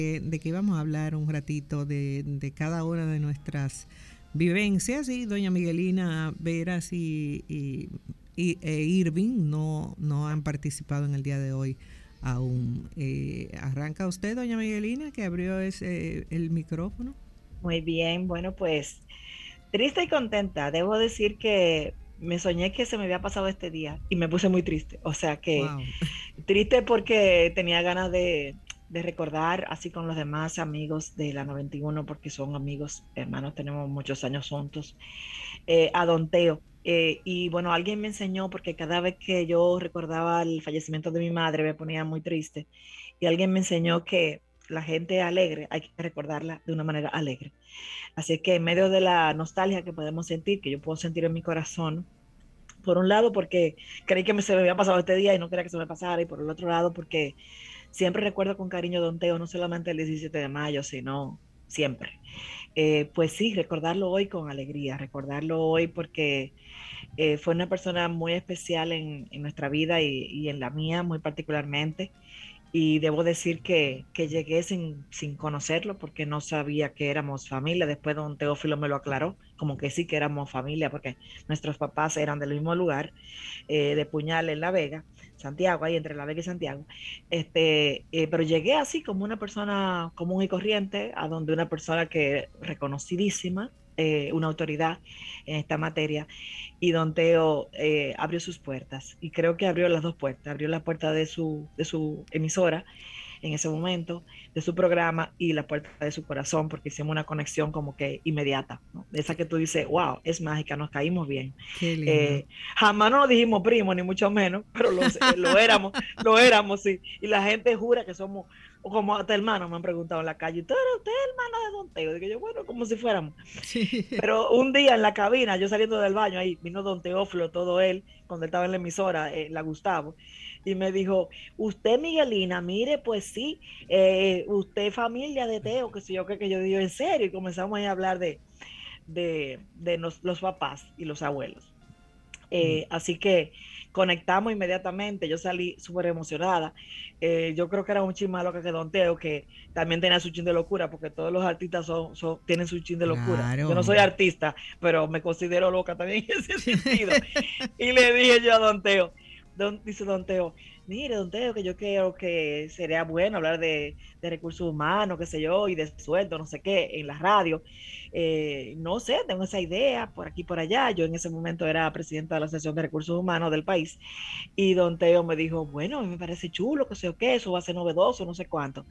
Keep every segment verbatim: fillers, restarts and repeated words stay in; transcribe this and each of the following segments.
de que íbamos a hablar un ratito de, de cada una de nuestras vivencias, y doña Miguelina Veras y, y, y e Irving no, no han participado en el día de hoy aún. Eh, arranca usted, doña Miguelina, que abrió ese, el micrófono. Muy bien, bueno, pues triste y contenta. Debo decir que me soñé que se me había pasado este día y me puse muy triste. O sea que Wow. triste porque tenía ganas de, de recordar, así con los demás amigos de la noventa y uno, porque son amigos, hermanos, tenemos muchos años juntos, eh, a Don Teo. Eh, y bueno, alguien me enseñó, porque cada vez que yo recordaba el fallecimiento de mi madre me ponía muy triste, y alguien me enseñó que la gente alegre hay que recordarla de una manera alegre. Así es que en medio de la nostalgia que podemos sentir, que yo puedo sentir en mi corazón, por un lado porque creí que me, se me había pasado este día y no quería que se me pasara, y por el otro lado porque siempre recuerdo con cariño a Don Teo, no solamente el diecisiete de mayo, sino siempre. Eh, pues sí, recordarlo hoy con alegría, recordarlo hoy porque eh, fue una persona muy especial en, en nuestra vida y, y, en la mía muy particularmente. Y debo decir que, que llegué sin, sin conocerlo, porque no sabía que éramos familia. Después don Teófilo me lo aclaró, como que sí que éramos familia, porque nuestros papás eran del mismo lugar, eh, de Puñal en La Vega, Santiago, ahí entre La Vega y Santiago. Este, eh, pero llegué así como una persona común y corriente, a donde una persona que reconocidísima, eh, una autoridad en esta materia, y Don Teo eh, abrió sus puertas, y creo que abrió las dos puertas, abrió la puerta de su, de su emisora en ese momento, de su programa, y la puerta de su corazón, porque hicimos una conexión como que inmediata, ¿no? Esa que tú dices, wow, es mágica, nos caímos bien. Qué lindo. Eh, jamás no nos dijimos primos, ni mucho menos, pero los, eh, lo éramos, lo éramos, sí. Y la gente jura que somos, o como hasta hermanos me han preguntado en la calle, ¿usted es usted hermano de Don Teo? Digo yo, bueno, como si fuéramos. Sí. Pero un día en la cabina, yo saliendo del baño, ahí vino don Teófilo, todo él, cuando él estaba en la emisora, eh, la Gustavo, y me dijo, usted Miguelina, mire, pues sí, eh, usted familia de Teo, que sé yo, que, que yo digo, en serio, y comenzamos ahí a hablar de, de, de nos, los papás y los abuelos. Eh, así que conectamos inmediatamente, yo salí súper emocionada. Eh, yo creo que era un chin más loca que Don Teo, que también tenía su chin de locura, porque todos los artistas son, son, tienen su chin de locura. Yo no Claro. soy artista, pero me considero loca también en ese sentido. Y le dije yo a Don Teo, don, dice Don Teo, mire Don Teo, que yo creo que sería bueno hablar de, de recursos humanos, qué sé yo, y de sueldo, no sé qué, en la radio. Eh, no sé, tengo esa idea por aquí, por allá. Yo en ese momento era presidenta de la Asociación de Recursos Humanos del país, y Don Teo me dijo, bueno, me parece chulo, que sé yo qué, eso va a ser novedoso, no sé cuánto.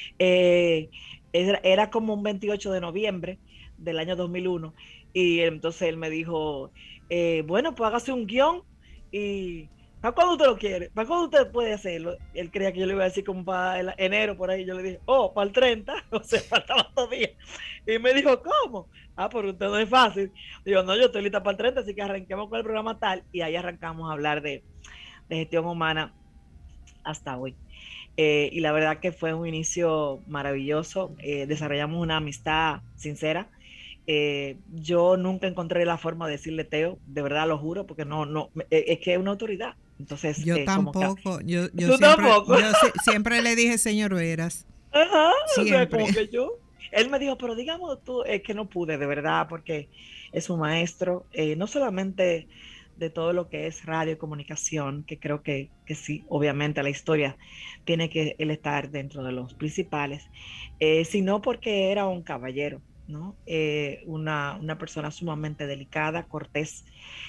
Eh, era, era como un veintiocho de noviembre del año dos mil uno, y entonces él me dijo, eh, bueno, pues hágase un guión, y ¿para cuándo usted lo quiere? ¿Para cuándo usted puede hacerlo? Él creía que yo le iba a decir como para el enero, por ahí. Yo le dije, oh, para el treinta, o sea, faltaba todavía. Y me dijo, ¿cómo? Ah, pero usted no es fácil. Digo, no, yo estoy lista para el treinta, así que arranquemos con el programa tal, y ahí arrancamos a hablar de, de gestión humana hasta hoy. Eh, y la verdad que fue un inicio maravilloso. Eh, desarrollamos una amistad sincera. Eh, yo nunca encontré la forma de decirle Teo, de verdad lo juro, porque no, no, eh, es que es una autoridad. Entonces, Yo eh, como que tampoco, yo, yo tú siempre, tampoco. yo si- siempre le dije señor Veras, Ajá, o sea, siempre. como que yo. Él me dijo, pero digamos tú, es que no pude, de verdad, porque es un maestro, eh, no solamente de todo lo que es radio y comunicación, que creo que, que sí, obviamente la historia tiene que él estar dentro de los principales, eh, sino porque era un caballero, ¿no? Eh, una, una persona sumamente delicada, cortés,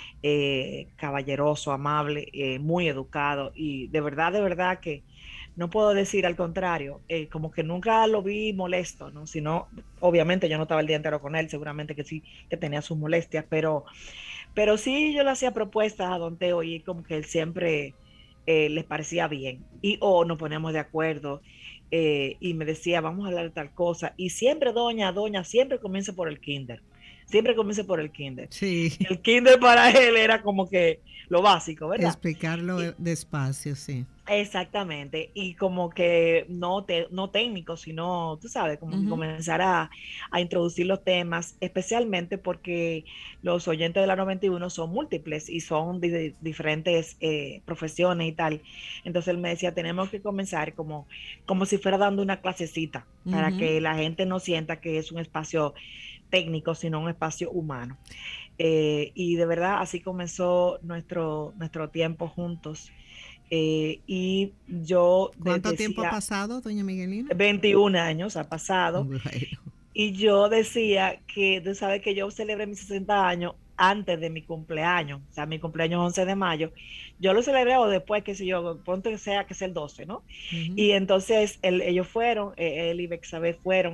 eh, caballeroso, amable, eh, muy educado, y de verdad, de verdad que no puedo decir al contrario, eh, como que nunca lo vi molesto, ¿no? Sino, obviamente yo no estaba el día entero con él, seguramente que sí, que tenía sus molestias, pero, pero sí yo le hacía propuestas a Don Teo, y como que él siempre eh, les parecía bien, y o oh, nos poníamos de acuerdo, eh, y me decía, vamos a hablar de tal cosa, y siempre doña, doña, siempre comienza por el kinder. siempre comienza por el kinder. Sí. El kinder para él era como que lo básico, ¿verdad? Explicarlo y, despacio, sí. Exactamente, y como que no, te, no técnico, sino, tú sabes, como uh-huh. que comenzar a, a introducir los temas, especialmente porque los oyentes de la noventa y uno son múltiples y son de, de diferentes eh, profesiones y tal. Entonces él me decía, tenemos que comenzar como, como si fuera dando una clasecita, uh-huh. para que la gente no sienta que es un espacio técnico, sino un espacio humano. Eh, y de verdad así comenzó nuestro, nuestro tiempo juntos. Eh, y yo ¿Cuánto decía, tiempo ha pasado, doña Miguelina? veintiún años ha pasado. Bueno. Y yo decía que, tú sabes que yo celebré mis sesenta años antes de mi cumpleaños, o sea, mi cumpleaños once de mayo. Yo lo celebré o después, qué sé yo, ponte que sea que sea el doce, ¿no? Uh-huh. Y entonces el, ellos fueron, eh, él y Bexabé fueron.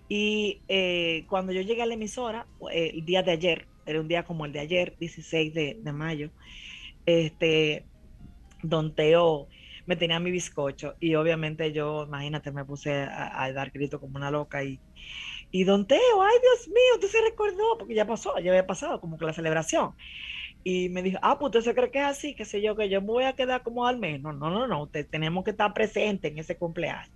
Y eh, cuando yo llegué a la emisora, eh, el día de ayer, era un día como el de ayer, dieciséis de, de mayo, este... Don Teo me tenía mi bizcocho y obviamente yo, imagínate, me puse a, a dar grito como una loca y, y Don Teo, ay Dios mío, usted se recordó, porque ya pasó, ya había pasado como que la celebración. Y me dijo, ah, pues usted se cree que es así, que sé yo, que yo me voy a quedar como al menos. No, no, no, usted, tenemos que estar presente en ese cumpleaños.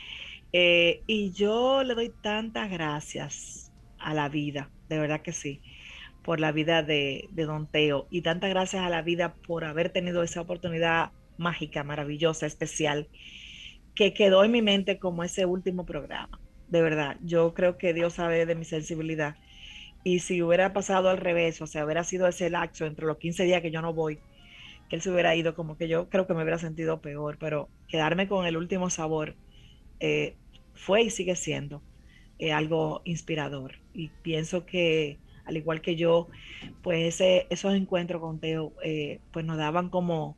Eh, y yo le doy tantas gracias a la vida, de verdad que sí, por la vida de, de Don Teo, y tantas gracias a la vida por haber tenido esa oportunidad mágica, maravillosa, especial, que quedó en mi mente como ese último programa. De verdad, yo creo que Dios sabe de mi sensibilidad, y si hubiera pasado al revés, o sea, hubiera sido ese lapso entre los quince días que yo no voy, que él se hubiera ido, como que yo creo que me hubiera sentido peor, pero quedarme con el último sabor eh, fue y sigue siendo eh, algo inspirador, y pienso que al igual que yo, pues ese, esos encuentros con Teo, eh, pues nos daban como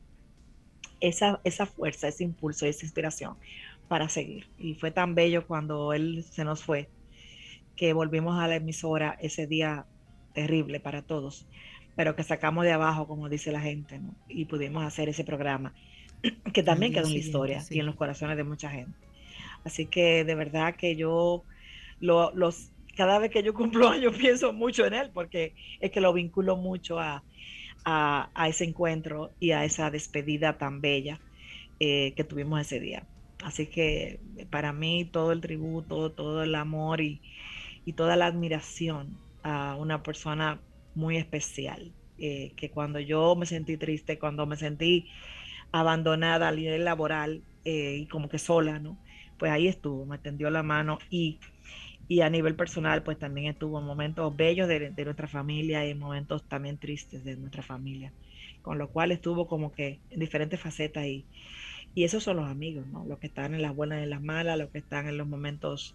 esa, esa fuerza, ese impulso, esa inspiración para seguir. Y fue tan bello cuando él se nos fue, que volvimos a la emisora ese día terrible para todos, pero que sacamos de abajo, como dice la gente, ¿no? Y pudimos hacer ese programa, que también quedó en la historia, sí, y en los corazones de mucha gente. Así que de verdad que yo lo, los... cada vez que yo cumplo años pienso mucho en él, porque es que lo vinculo mucho a, a, a ese encuentro y a esa despedida tan bella eh, que tuvimos ese día. Así que para mí todo el tributo, todo el amor y, y toda la admiración a una persona muy especial, eh, que cuando yo me sentí triste, cuando me sentí abandonada a nivel laboral eh, y como que sola, ¿no? Pues ahí estuvo, me tendió la mano, y y a nivel personal pues también estuvo en momentos bellos de, de nuestra familia y en momentos también tristes de nuestra familia, con lo cual estuvo como que en diferentes facetas, y, y esos son los amigos, ¿no? Los que están en las buenas y en las malas, los que están en los momentos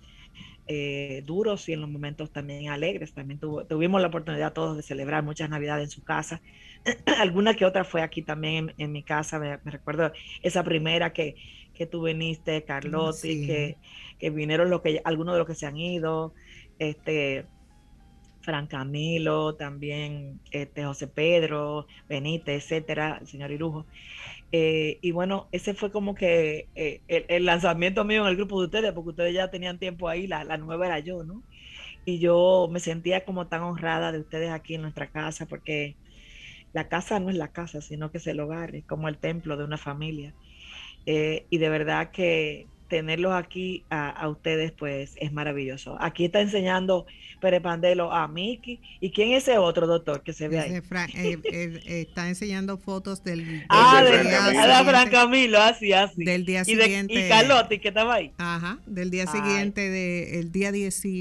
eh, duros y en los momentos también alegres. También tuvo, tuvimos la oportunidad todos de celebrar muchas navidades en su casa. Alguna que otra fue aquí también en, en mi casa. Me, me recuerdo esa primera que, que tú viniste, Carlotti, sí. que, que vinieron los que, algunos de los que se han ido, este, Fran Camilo, también este, José Pedro, Benítez, etcétera, el señor Irujo. Eh, y bueno, ese fue como que eh, el, el lanzamiento mío en el grupo de ustedes, porque ustedes ya tenían tiempo ahí, la, la nueva era yo, ¿no? Y yo me sentía como tan honrada de ustedes aquí en nuestra casa, porque la casa no es la casa, sino que es el hogar, es como el templo de una familia. Eh, y de verdad que tenerlos aquí a, a ustedes pues es maravilloso. Aquí está enseñando Pérez Pandelo a Miki. ¿Y quién es ese otro doctor que se ve ahí? Fran, eh, eh, está enseñando fotos del, del ah, día del día Fran Camilo, así, así. Del día y de, siguiente. Y Carlotti, que estaba ahí. Ajá, del día Ay. siguiente, de, el día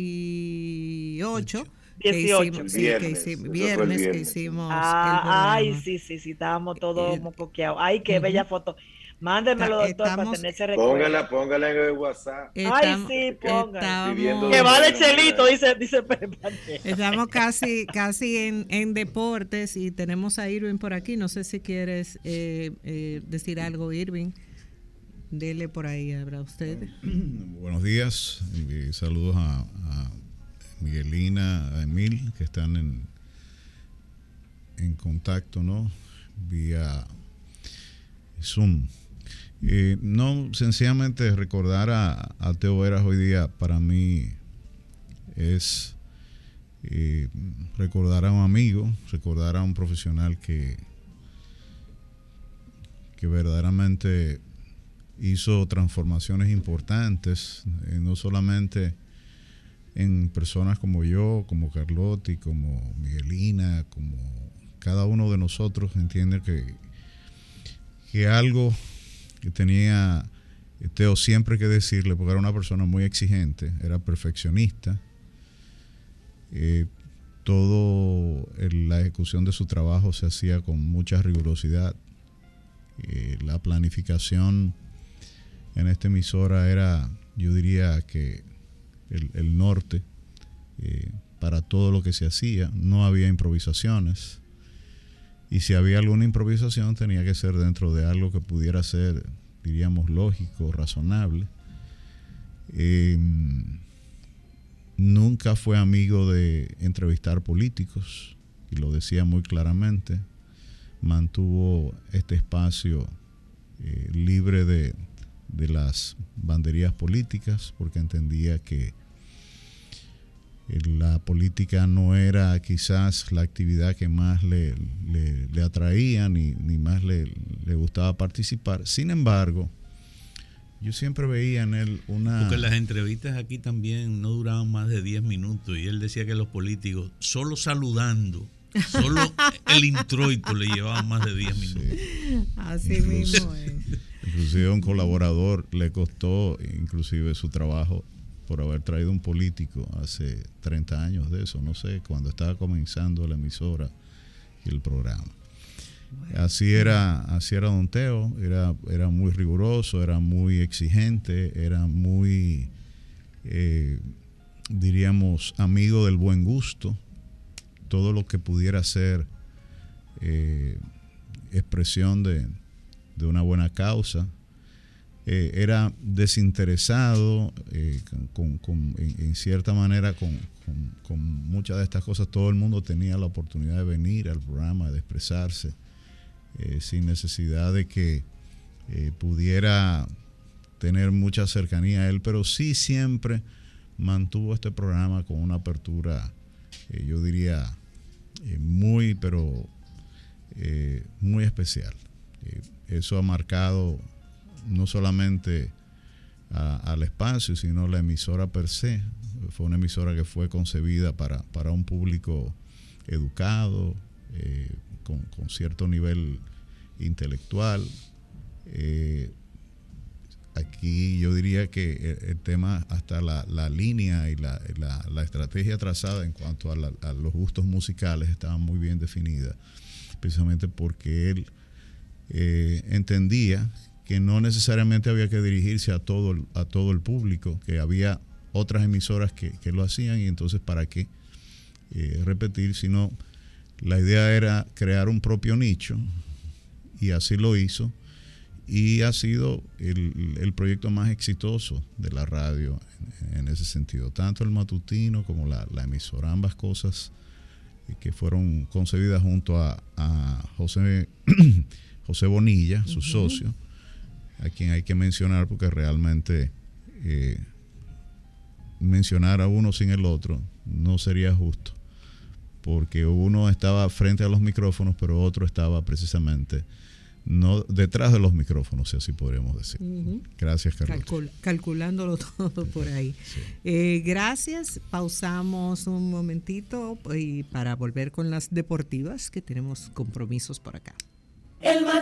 dieciocho. dieciocho. Que hicimos, sí, viernes, que hicimos, viernes, viernes que hicimos ah, el ay, sí, sí, sí, estábamos todos eh, mocoqueados. Ay, qué uh-huh. bella foto. Mándenmelo, doctor, estamos, para tener ese recuerdo. Póngala, póngala en el WhatsApp. Estamos, Ay, sí, póngala. Que vale Chelito, dice, dice Estamos casi, casi en, en deportes, y tenemos a Irving por aquí. No sé si quieres eh, eh, decir algo, Irving. Dele por ahí, habrá usted. Buenos días, y saludos a, a Miguelina, a Emil, que están en, en contacto, ¿no? Vía Zoom. Eh, no, sencillamente recordar a, a Teo Veras hoy día para mí es eh, recordar a un amigo, recordar a un profesional que, que verdaderamente hizo transformaciones importantes, eh, no solamente en personas como yo, como Carlotti, como Miguelina, como cada uno de nosotros entiende que, que algo que tenía Teo siempre que decirle, porque era una persona muy exigente, era perfeccionista, eh, todo el, la ejecución de su trabajo se hacía con mucha rigurosidad, eh, la planificación en esta emisora era, yo diría que el, el norte eh, para todo lo que se hacía. No había improvisaciones, y si había alguna improvisación tenía que ser dentro de algo que pudiera ser, diríamos, lógico, razonable. Eh, nunca fue amigo de entrevistar políticos, y lo decía muy claramente. Mantuvo este espacio eh, libre de de las banderías políticas, porque entendía que la política no era quizás la actividad que más le, le, le atraía ni, ni más le, le gustaba participar. Sin embargo, yo siempre veía en él una... Porque las entrevistas aquí también no duraban más de diez minutos, y él decía que los políticos, solo saludando, solo el introito le llevaban más de diez minutos. Sí. Así Incluso, mismo es. Inclusive a un colaborador le costó inclusive su trabajo por haber traído un político hace treinta años de eso, no sé, cuando estaba comenzando la emisora y el programa. Bueno. Así era, así era Don Teo, era, era muy riguroso, era muy exigente, era muy, eh, diríamos, amigo del buen gusto. Todo lo que pudiera ser eh, expresión de de una buena causa, eh, era desinteresado, eh, con, con, en, en cierta manera con, con, con muchas de estas cosas. Todo el mundo tenía la oportunidad de venir al programa, de expresarse, eh, sin necesidad de que eh, pudiera tener mucha cercanía a él, pero sí siempre mantuvo este programa con una apertura, eh, yo diría, eh, muy, pero eh, muy especial. Eh, Eso ha marcado no solamente a, al espacio, sino la emisora per se. Fue una emisora que fue concebida para, para un público educado, eh, con, con cierto nivel intelectual. Eh, aquí yo diría que el, el tema, hasta la, la línea y la, la, la estrategia trazada en cuanto a, la, a los gustos musicales estaba muy bien definida, precisamente porque él Eh, entendía que no necesariamente había que dirigirse a todo, a todo el público, que había otras emisoras que, que lo hacían, y entonces para qué eh, repetir, sino la idea era crear un propio nicho, y así lo hizo, y ha sido el, el proyecto más exitoso de la radio en, en ese sentido, tanto el matutino como la, la emisora, ambas cosas que fueron concebidas junto a, a José José Bonilla, su uh-huh. socio, a quien hay que mencionar, porque realmente eh, mencionar a uno sin el otro no sería justo, porque uno estaba frente a los micrófonos, pero otro estaba precisamente no detrás de los micrófonos, si así podríamos decir. Uh-huh. Gracias, Carlos. Calcul- calculándolo todo por ahí. Sí. Eh, gracias. Pausamos un momentito y para volver con las deportivas, que tenemos compromisos por acá. El